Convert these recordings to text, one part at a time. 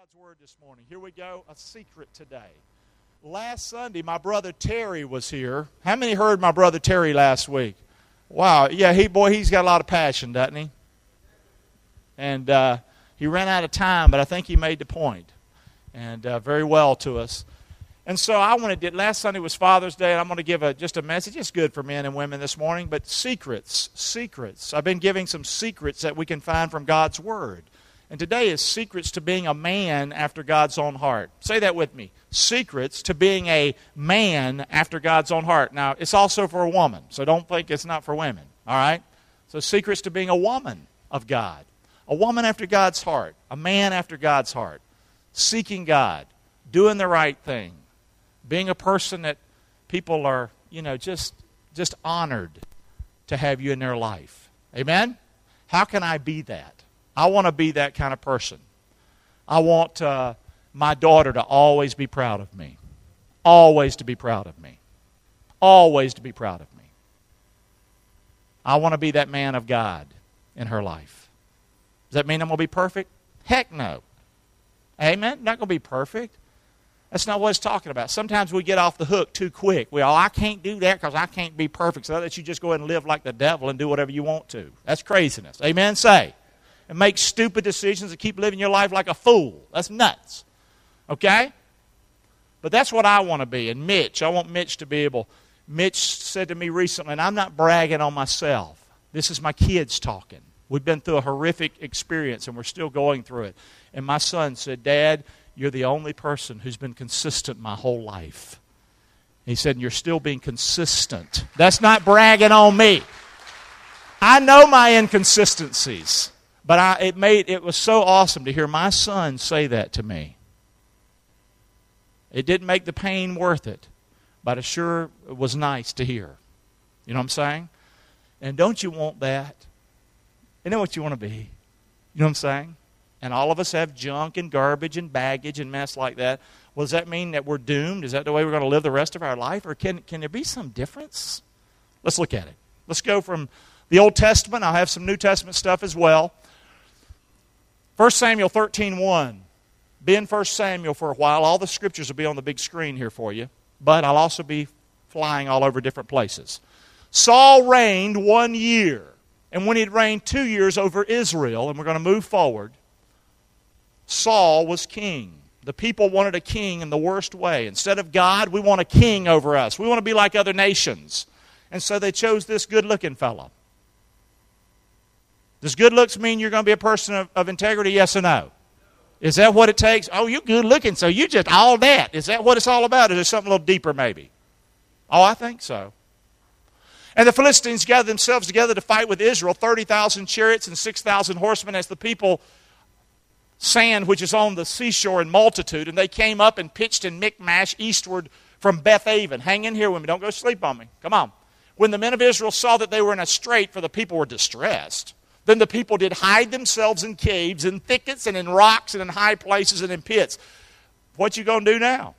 God's Word this morning. Here we go, a secret today. Last Sunday, my brother Terry was here. How many heard my brother Terry last week? Wow, yeah, he's got a lot of passion, doesn't he? And he ran out of time, but I think he made the point. And very well to us. And so last Sunday was Father's Day, and I'm going to give just a message. It's good for men and women this morning, but secrets. I've been giving some secrets that we can find from God's Word. And today is secrets to being a man after God's own heart. Say that with me. Secrets to being a man after God's own heart. Now, it's also for a woman, so don't think it's not for women, all right? So secrets to being a woman of God. A woman after God's heart. A man after God's heart. Seeking God. Doing the right thing. Being a person that people are, just honored to have you in their life. Amen? How can I be that? I want to be that kind of person. I want my daughter to always be proud of me. Always to be proud of me. Always to be proud of me. I want to be that man of God in her life. Does that mean I'm going to be perfect? Heck no. Amen? Not going to be perfect. That's not what it's talking about. Sometimes we get off the hook too quick. I can't do that because I can't be perfect. So that you just go ahead and live like the devil and do whatever you want to. That's craziness. Amen? Say. And make stupid decisions and keep living your life like a fool. That's nuts. Okay? But that's what I want to be. And I want Mitch to be able. Mitch said to me recently, and I'm not bragging on myself. This is my kids talking. We've been through a horrific experience and we're still going through it. And my son said, Dad, you're the only person who's been consistent my whole life. He said, you're still being consistent. That's not bragging on me. I know my inconsistencies. But it was so awesome to hear my son say that to me. It didn't make the pain worth it, but it sure was nice to hear. You know what I'm saying? And don't you want that? You know what you want to be? You know what I'm saying? And all of us have junk and garbage and baggage and mess like that. Well, does that mean that we're doomed? Is that the way we're going to live the rest of our life? Or can there be some difference? Let's look at it. Let's go from the Old Testament. I'll have some New Testament stuff as well. 1 Samuel 13:1. Be in 1 Samuel for a while. All the scriptures will be on the big screen here for you. But I'll also be flying all over different places. Saul reigned 1 year. And when he had reigned 2 years over Israel, and we're going to move forward, Saul was king. The people wanted a king in the worst way. Instead of God, we want a king over us. We want to be like other nations. And so they chose this good-looking fellow. Does good looks mean you're going to be a person of integrity, yes or no? Is that what it takes? Oh, you're good looking, so you just all that. Is that what it's all about? Or is there something a little deeper maybe? Oh, I think so. And the Philistines gathered themselves together to fight with Israel, 30,000 chariots and 6,000 horsemen, as the people sand which is on the seashore in multitude. And they came up and pitched in Michmash eastward from Bethaven. Hang in here with me. Don't go sleep on me. Come on. When the men of Israel saw that they were in a strait, for the people were distressed, then the people did hide themselves in caves, in thickets, and in rocks, and in high places, and in pits. What you going to do now,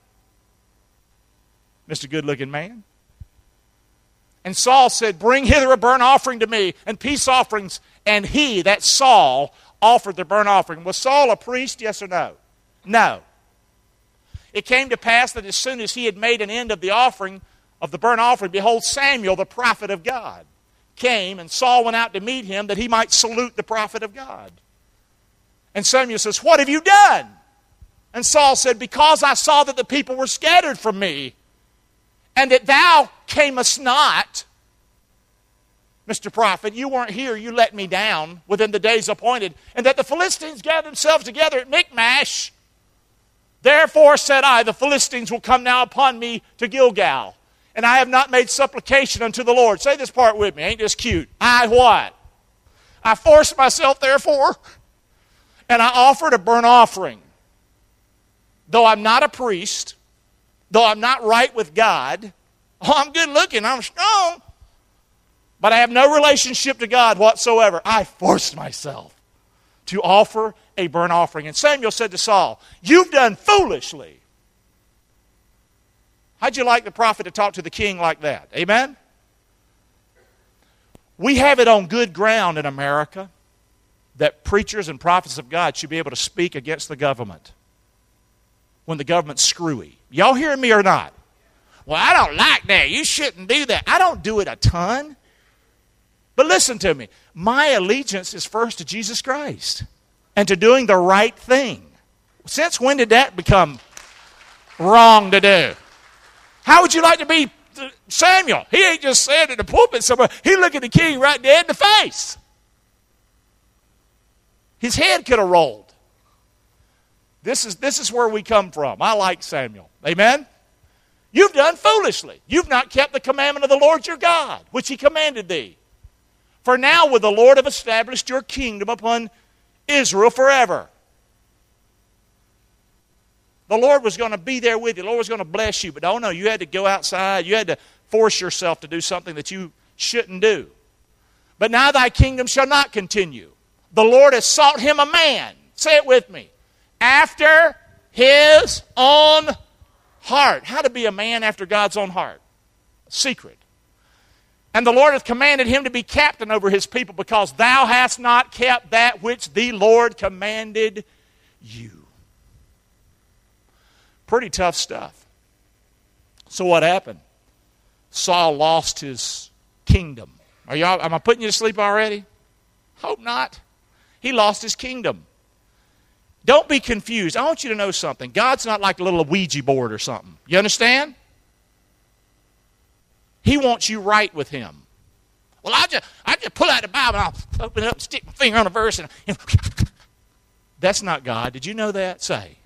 Mr. Good-looking man? And Saul said, bring hither a burnt offering to me, and peace offerings. And he, that Saul, offered the burnt offering. Was Saul a priest, yes or no? No. It came to pass that as soon as he had made an end of the offering, of the burnt offering, behold, Samuel, the prophet of God, came, and Saul went out to meet him that he might salute the prophet of God. And Samuel says, what have you done? And Saul said, because I saw that the people were scattered from me, and that thou camest not. Mr. Prophet, you weren't here, you let me down within the days appointed, and that the Philistines gathered themselves together at Michmash. Therefore said I, the Philistines will come now upon me to Gilgal. And I have not made supplication unto the Lord. Say this part with me. Ain't this cute? I what? I forced myself, therefore, and I offered a burnt offering. Though I'm not a priest, though I'm not right with God, I'm good looking, I'm strong, but I have no relationship to God whatsoever. I forced myself to offer a burnt offering. And Samuel said to Saul, you've done foolishly. How'd you like the prophet to talk to the king like that? Amen? We have it on good ground in America that preachers and prophets of God should be able to speak against the government. when the government's screwy. Y'all hearing me or not? Well, I don't like that. You shouldn't do that. I don't do it a ton. But listen to me. My allegiance is first to Jesus Christ and to doing the right thing. Since when did that become wrong to do? How would you like to be Samuel? He ain't just saying in the pulpit somewhere. He looked at the king right dead in the face. His head could have rolled. This is where we come from. I like Samuel. Amen? You've done foolishly. You've not kept the commandment of the Lord your God, which he commanded thee. For now will the Lord have established your kingdom upon Israel forever. The Lord was going to be there with you. The Lord was going to bless you. But oh no, you had to go outside. You had to force yourself to do something that you shouldn't do. But now thy kingdom shall not continue. The Lord has sought him a man. Say it with me. After his own heart. How to be a man after God's own heart? A secret. And the Lord hath commanded him to be captain over his people, because thou hast not kept that which the Lord commanded you. Pretty tough stuff. So what happened? Saul lost his kingdom. Am I putting you to sleep already? Hope not. He lost his kingdom. Don't be confused. I want you to know something. God's not like a little Ouija board or something. You understand? He wants you right with him. Well, I just pull out the Bible and I'll open it up and stick my finger on a verse. And that's not God. Did you know that? Say.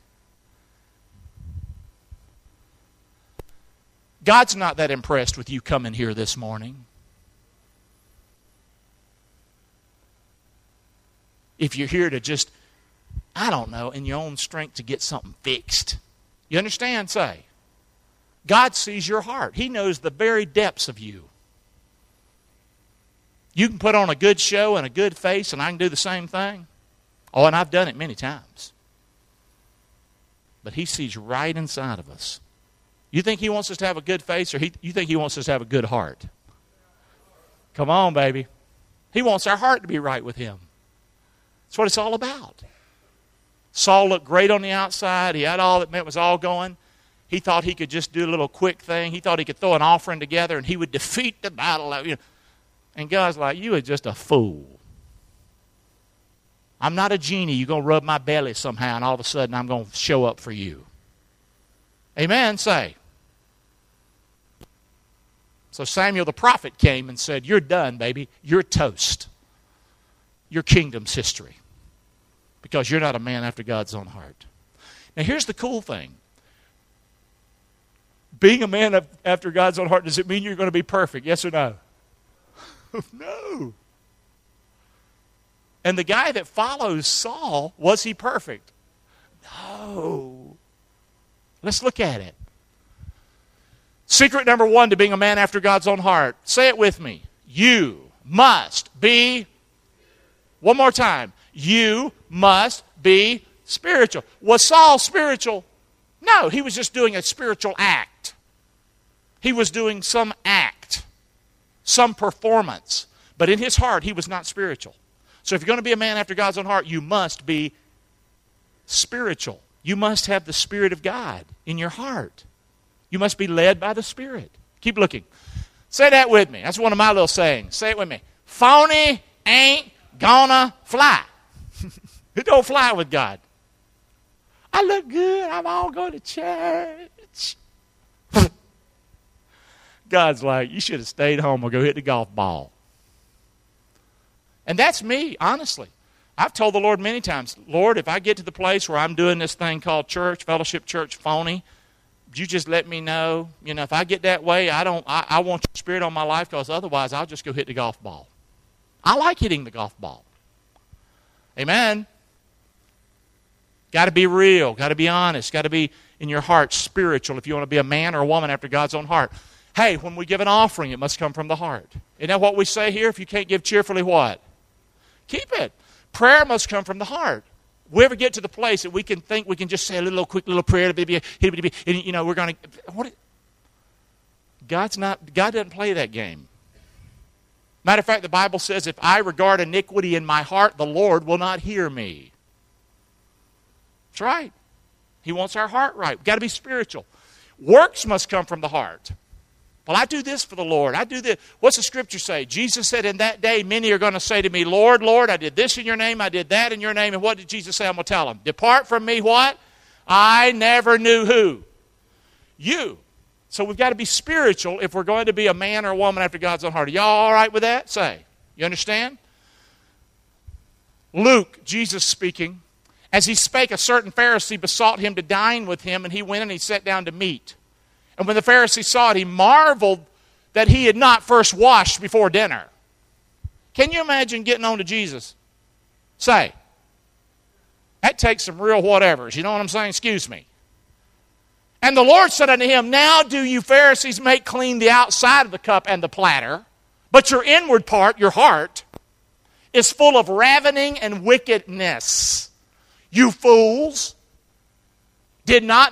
God's not that impressed with you coming here this morning. If you're here to just, I don't know, in your own strength to get something fixed. You understand? Say. God sees your heart. He knows the very depths of you. You can put on a good show and a good face, and I can do the same thing. Oh, and I've done it many times. But he sees right inside of us. You think he wants us to have a good face, or you think he wants us to have a good heart? Come on, baby. He wants our heart to be right with him. That's what it's all about. Saul looked great on the outside. He had all that meant was all going. He thought he could just do a little quick thing. He thought he could throw an offering together and he would defeat the battle. And God's like, you are just a fool. I'm not a genie. You're going to rub my belly somehow and all of a sudden I'm going to show up for you. Amen? Say. So Samuel the prophet came and said, you're done, baby. You're toast. Your kingdom's history. Because you're not a man after God's own heart. Now here's the cool thing. Being a man after God's own heart, does it mean you're going to be perfect? Yes or no? No. And the guy that follows Saul, was he perfect? No. Let's look at it. Secret number one to being a man after God's own heart. Say it with me. You must be, one more time, you must be spiritual. Was Saul spiritual? No, he was just doing a spiritual act. He was doing some act, some performance. But in his heart, he was not spiritual. So if you're going to be a man after God's own heart, you must be spiritual. You must have the Spirit of God in your heart. You must be led by the Spirit. Keep looking. Say that with me. That's one of my little sayings. Say it with me. Phony ain't gonna fly. It don't fly with God. I look good. I'm all going to church. God's like, you should have stayed home or go hit the golf ball. And that's me, honestly. I've told the Lord many times, Lord, if I get to the place where I'm doing this thing called church, fellowship church, phony, you just let me know. You know, if I get that way, I want your Spirit on my life, because otherwise I'll just go hit the golf ball. I like hitting the golf ball. Amen. Got to be real. Got to be honest. Got to be in your heart spiritual if you want to be a man or a woman after God's own heart. Hey, when we give an offering, it must come from the heart. Isn't that what we say here? If you can't give cheerfully, what? Keep it. Prayer must come from the heart. We ever get to the place that we can think we can just say a quick little prayer to be, and you know, we're going to. God doesn't play that game. Matter of fact, the Bible says, if I regard iniquity in my heart, the Lord will not hear me. That's right. He wants our heart right. We've got to be spiritual. Works must come from the heart. Well, I do this for the Lord. I do this. What's the scripture say? Jesus said, in that day, many are going to say to me, Lord, Lord, I did this in your name. I did that in your name. And what did Jesus say? I'm going to tell them. Depart from me, what? I never knew who? You. So we've got to be spiritual if we're going to be a man or a woman after God's own heart. Are y'all all right with that? Say. You understand? Luke, Jesus speaking, as he spake, a certain Pharisee besought him to dine with him, and he went and he sat down to meat. And when the Pharisee saw it, he marveled that he had not first washed before dinner. Can you imagine getting on to Jesus? Say. That takes some real whatevers. You know what I'm saying? Excuse me. And the Lord said unto him, now do you Pharisees make clean the outside of the cup and the platter, but your inward part, your heart, is full of ravening and wickedness. You fools, did not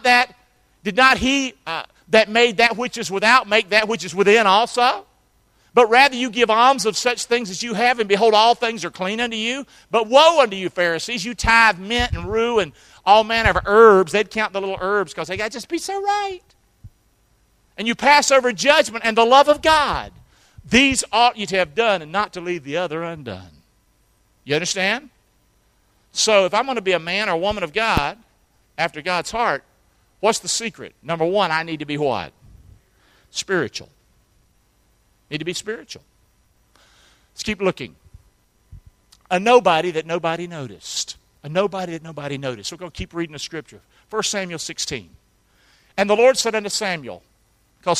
he that made that which is without make that which is within also? But rather you give alms of such things as you have, and behold, all things are clean unto you. But woe unto you, Pharisees, you tithe mint and rue and all manner of herbs. They'd count the little herbs because they got to just be so right. And you pass over judgment and the love of God. These ought you to have done, and not to leave the other undone. You understand? So if I'm going to be a man or a woman of God after God's heart, what's the secret? Number one, I need to be what? Spiritual. Need to be spiritual. Let's keep looking. A nobody that nobody noticed. A nobody that nobody noticed. We're going to keep reading the scripture. 1 Samuel 16. And the Lord said unto Samuel, because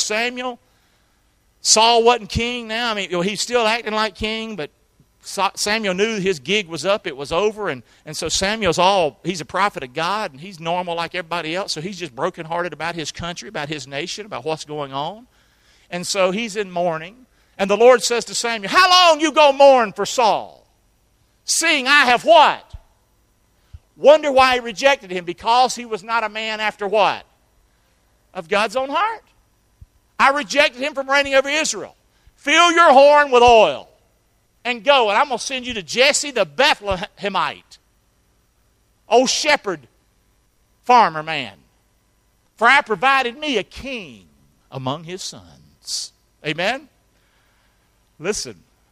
Saul wasn't king now. I mean, he's still acting like king, but Samuel knew his gig was up. It was over. And so he's a prophet of God, and he's normal like everybody else. So he's just brokenhearted about his country, about his nation, about what's going on. And so he's in mourning. And the Lord says to Samuel, how long you go mourn for Saul? Seeing I have what? Wonder why he rejected him. Because he was not a man after what? Of God's own heart. I rejected him from reigning over Israel. Fill your horn with oil and go. And I'm going to send you to Jesse the Bethlehemite. Old shepherd, farmer man. For I provided me a king among his sons. Amen? Listen.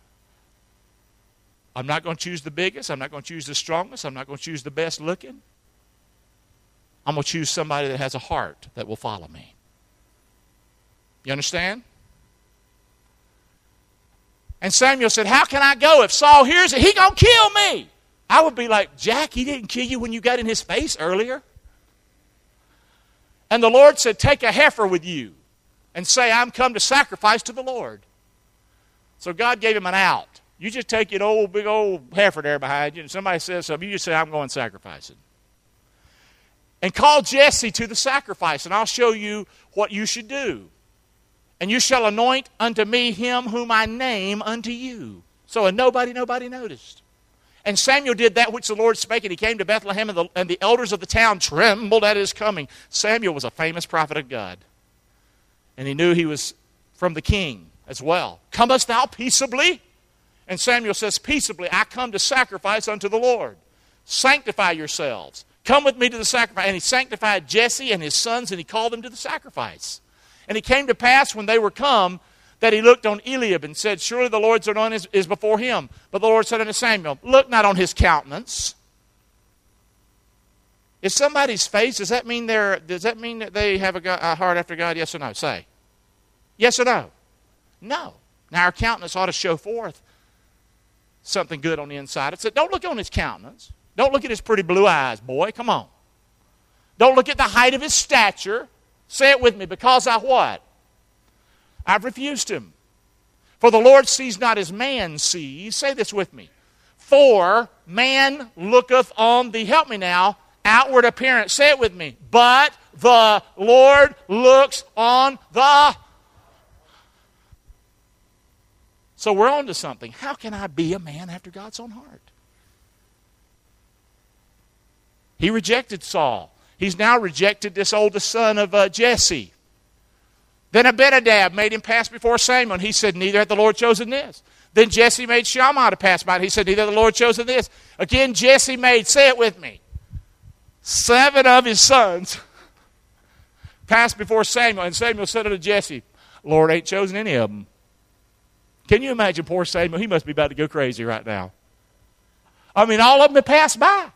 I'm not going to choose the biggest. I'm not going to choose the strongest. I'm not going to choose the best looking. I'm going to choose somebody that has a heart that will follow me. You understand? And Samuel said, how can I go? If Saul hears it, he going to kill me. I would be like, Jack, he didn't kill you when you got in his face earlier. And the Lord said, take a heifer with you and say, I'm come to sacrifice to the Lord. So God gave him an out. You just take an big old heifer there behind you, and somebody says something, you just say, I'm going sacrificing. And call Jesse to the sacrifice, and I'll show you what you should do. And you shall anoint unto me him whom I name unto you. So nobody noticed. And Samuel did that which the Lord spake, and he came to Bethlehem, and the elders of the town trembled at his coming. Samuel was a famous prophet of God. And he knew he was from the king as well. Comest thou peaceably? And Samuel says, peaceably, I come to sacrifice unto the Lord. Sanctify yourselves. Come with me to the sacrifice. And he sanctified Jesse and his sons, and he called them to the sacrifice. And it came to pass when they were come that he looked on Eliab and said, surely the Lord's anointed is before him. But the Lord said unto Samuel, look not on his countenance. Is somebody's face, does that mean that they have a heart after God? Yes or no? Say. Yes or no? No. Now our countenance ought to show forth something good on the inside. It said, don't look on his countenance. Don't look at his pretty blue eyes, boy. Come on. Don't look at the height of his stature. Say it with me. Because I what? I've refused him. For the Lord sees not as man sees. Say this with me. For man looketh on the, help me now, outward appearance. Say it with me. But the Lord looks on the. So we're on to something. How can I be a man after God's own heart? He rejected Saul. He's now rejected this oldest son of Jesse. Then Abinadab made him pass before Samuel, and he said, neither hath the Lord chosen this. Then Jesse made Shammah to pass by, and he said, neither hath the Lord chosen this. Again, Jesse made, say it with me, 7 of his sons passed before Samuel, and Samuel said unto Jesse, Lord ain't chosen any of them. Can you imagine poor Samuel? He must be about to go crazy right now. I mean, all of them have passed by.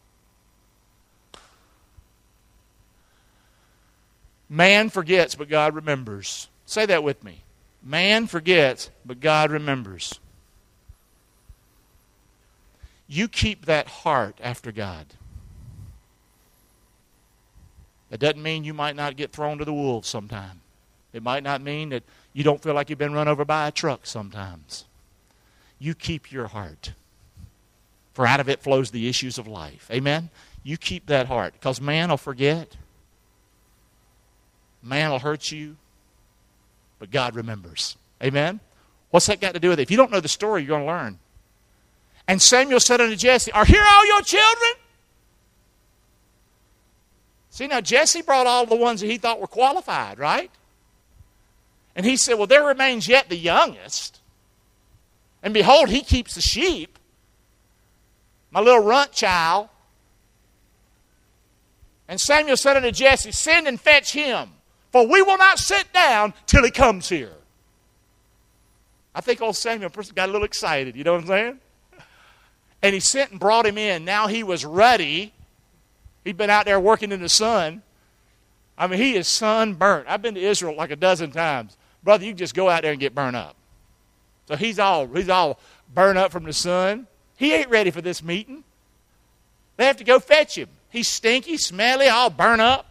Man forgets, but God remembers. Say that with me. Man forgets, but God remembers. You keep that heart after God. That doesn't mean you might not get thrown to the wolves sometime. It might not mean that you don't feel like you've been run over by a truck sometimes. You keep your heart. For out of it flows the issues of life. Amen? You keep that heart. Because man will forget. Man will hurt you. But God remembers. Amen? What's that got to do with it? If you don't know the story, you're going to learn. And Samuel said unto Jesse, Are here all your children? See, now Jesse brought all the ones that he thought were qualified, right? And he said, well, there remains yet the youngest. And behold, he keeps the sheep. My little runt child. And Samuel said unto Jesse, Send and fetch him, for we will not sit down till he comes here. I think old Samuel got a little excited, you know what I'm saying? And he sent and brought him in. Now he was ruddy. He'd been out there working in the sun. I mean, he is sunburnt. I've been to Israel like a dozen times. Brother, you just go out there and get burnt up. So he's all burnt up from the sun. He ain't ready for this meeting. They have to go fetch him. He's stinky, smelly, all burnt up.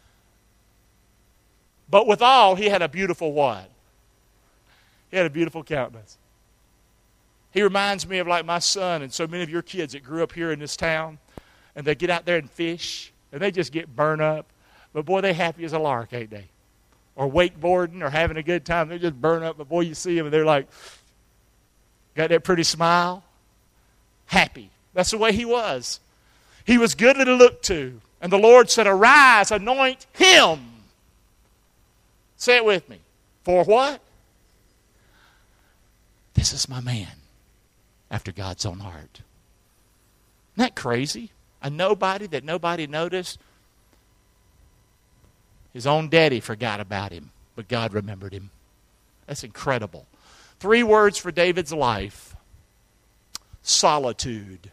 But withal, he had a beautiful what? He had a beautiful countenance. He reminds me of like my son and so many of your kids that grew up here in this town. And they get out there and fish. And they just get burnt up. But boy, they happy as a lark, ain't they? Or wakeboarding or having a good time. They're just burnt up. But boy, you see them and they're like, got that pretty smile. Happy. That's the way he was. He was goodly to look to. And the Lord said, Arise, anoint him. Say it with me. For what? This is my man after God's own heart. Isn't that crazy? A nobody that nobody noticed. His own daddy forgot about him, but God remembered him. That's incredible. 3 words for David's life. Solitude.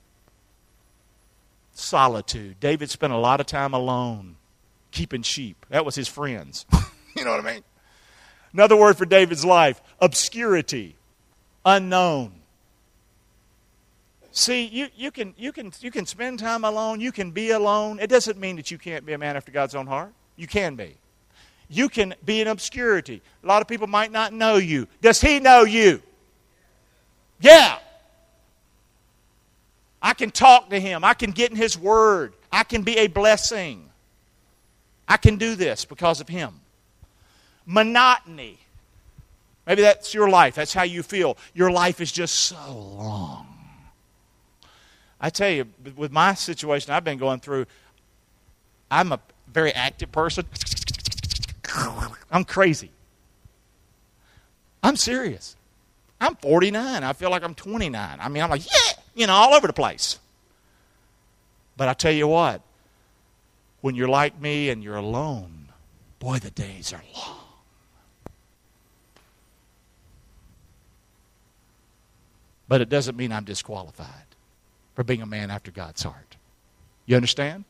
Solitude. David spent a lot of time alone, keeping sheep. That was his friends. You know what I mean? Another word for David's life. Obscurity. Unknown. See, you can spend time alone. You can be alone. It doesn't mean that you can't be a man after God's own heart. You can be. You can be in obscurity. A lot of people might not know you. Does he know you? Yeah. I can talk to him. I can get in his word. I can be a blessing. I can do this because of him. Monotony. Maybe that's your life. That's how you feel. Your life is just so long. I tell you, with my situation I've been going through, I'm a very active person. I'm crazy. I'm serious. I'm 49. I feel like I'm 29. I mean, I'm like, yeah, all over the place. But I tell you what, when you're like me and you're alone, boy, the days are long. But it doesn't mean I'm disqualified for being a man after God's heart. You understand?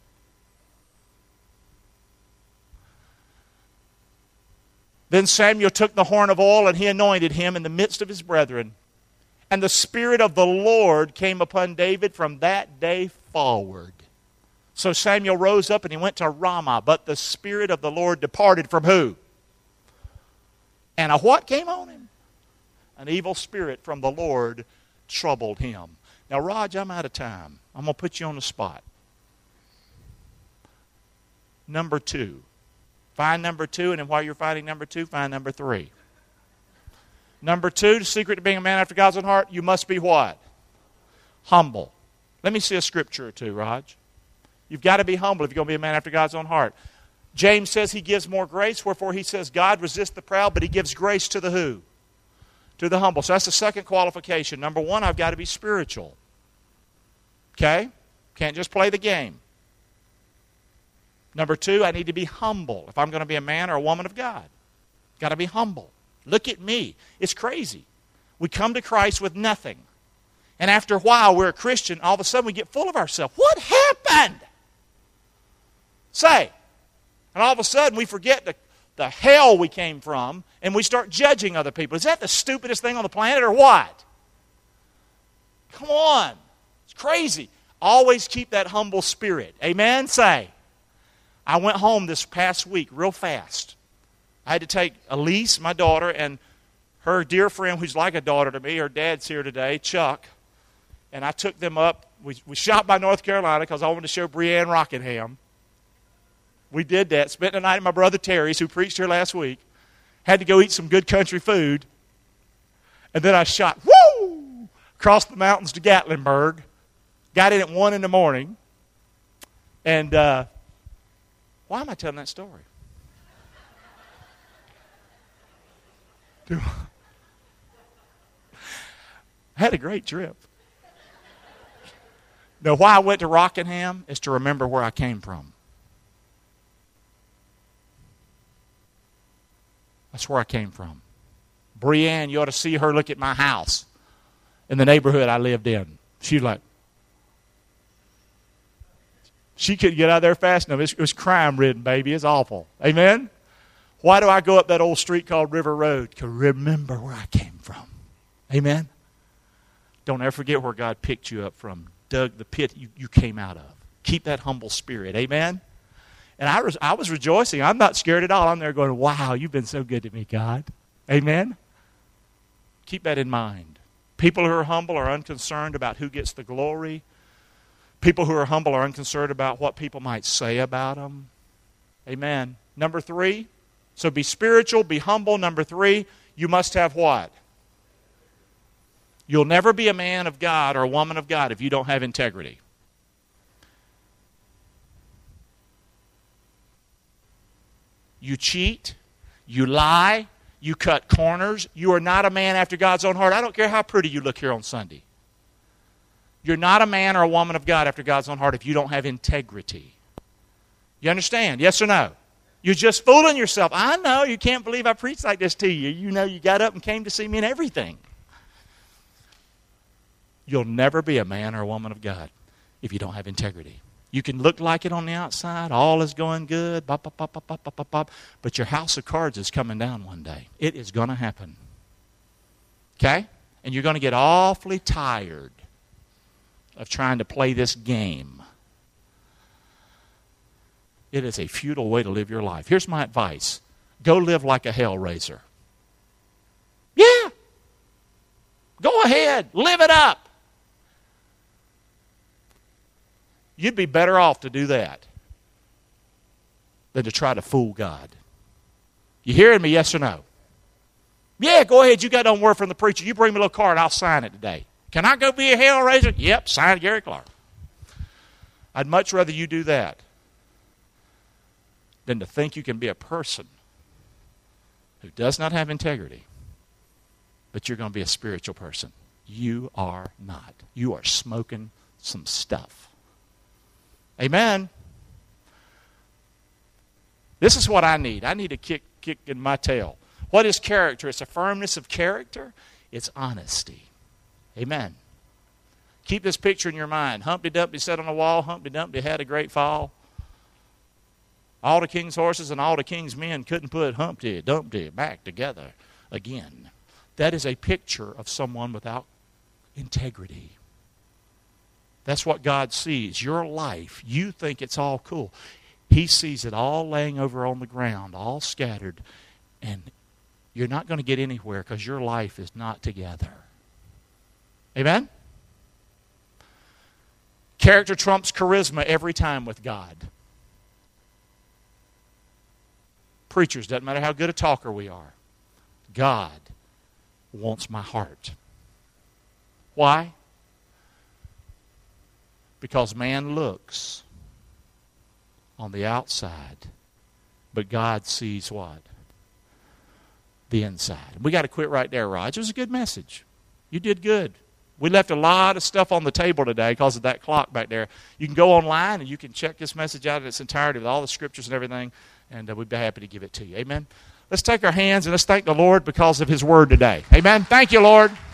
Then Samuel took the horn of oil and he anointed him in the midst of his brethren. And the Spirit of the Lord came upon David from that day forward. So Samuel rose up and he went to Ramah. But the Spirit of the Lord departed from who? And a what came on him? An evil spirit from the Lord troubled him. Now, Raj, I'm out of time. I'm going to put you on the spot. Number 2. Find number 2, and then while you're finding number 2, find number 3. Number 2, the secret to being a man after God's own heart, you must be what? Humble. Let me see a scripture or two, Raj. You've got to be humble if you're going to be a man after God's own heart. James says he gives more grace, wherefore he says God resists the proud, but he gives grace to the who? To the humble. So that's the second qualification. Number 1, I've got to be spiritual. Okay? Can't just play the game. Number 2, I need to be humble if I'm going to be a man or a woman of God. Got to be humble. Look at me. It's crazy. We come to Christ with nothing. And after a while, we're a Christian. All of a sudden, we get full of ourselves. What happened? Say. And all of a sudden, we forget the hell we came from, and we start judging other people. Is that the stupidest thing on the planet or what? Come on. It's crazy. Always keep that humble spirit. Amen? Say. I went home this past week real fast. I had to take Elise, my daughter, and her dear friend who's like a daughter to me. Her dad's here today, Chuck. And I took them up. We shot by North Carolina because I wanted to show Brianne Rockingham. We did that. Spent the night at my brother Terry's, who preached here last week. Had to go eat some good country food. And then I shot, across the mountains to Gatlinburg. Got in at 1 in the morning. And why am I telling that story? I had a great trip. Now, why I went to Rockingham is to remember where I came from. That's where I came from. Brianne, you ought to see her look at my house in the neighborhood I lived in. She's like, she couldn't get out of there fast enough. It was crime-ridden, baby. It's awful. Amen? Why do I go up that old street called River Road? To remember where I came from. Amen? Don't ever forget where God picked you up from. Dug the pit you came out of. Keep that humble spirit. Amen? And I was rejoicing. I'm not scared at all. I'm there going, wow, you've been so good to me, God. Amen? Keep that in mind. People who are humble are unconcerned about who gets the glory. People who are humble are unconcerned about what people might say about them. Amen. Number 3, so be spiritual, be humble. Number 3, you must have what? You'll never be a man of God or a woman of God if you don't have integrity. You cheat, you lie, you cut corners. You are not a man after God's own heart. I don't care how pretty you look here on Sunday. You're not a man or a woman of God after God's own heart if you don't have integrity. You understand? Yes or no? You're just fooling yourself. I know. You can't believe I preached like this to you. You know you got up and came to see me and everything. You'll never be a man or a woman of God if you don't have integrity. You can look like it on the outside. All is going good. Bop, bop, bop, bop, bop, bop, bop, bop. But your house of cards is coming down one day. It is going to happen. Okay? And you're going to get awfully tired of trying to play this game. It is a futile way to live your life. Here's my advice. Go live like a hellraiser. Yeah. Go ahead. Live it up. You'd be better off to do that than to try to fool God. You hearing me, yes or no? Yeah, go ahead. You got on word from the preacher. You bring me a little card, I'll sign it today. Can I go be a hellraiser? Yep, sign Gary Clark. I'd much rather you do that than to think you can be a person who does not have integrity, but you're going to be a spiritual person. You are not. You are smoking some stuff. Amen. This is what I need. I need a kick in my tail. What is character? It's a firmness of character. It's honesty. Amen. Keep this picture in your mind. Humpty Dumpty sat on a wall. Humpty Dumpty had a great fall. All the king's horses and all the king's men couldn't put Humpty Dumpty back together again. That is a picture of someone without integrity. That's what God sees. Your life, you think it's all cool. He sees it all laying over on the ground, all scattered. And you're not going to get anywhere because your life is not together. Amen? Character trumps charisma every time with God. Preachers, doesn't matter how good a talker we are. God wants my heart. Why? Because man looks on the outside, but God sees what? The inside. We got to quit right there, Raj. It was a good message. You did good. We left a lot of stuff on the table today because of that clock back there. You can go online and you can check this message out in its entirety with all the scriptures and everything, and we'd be happy to give it to you. Amen. Let's take our hands and let's thank the Lord because of his word today. Amen. Thank you, Lord.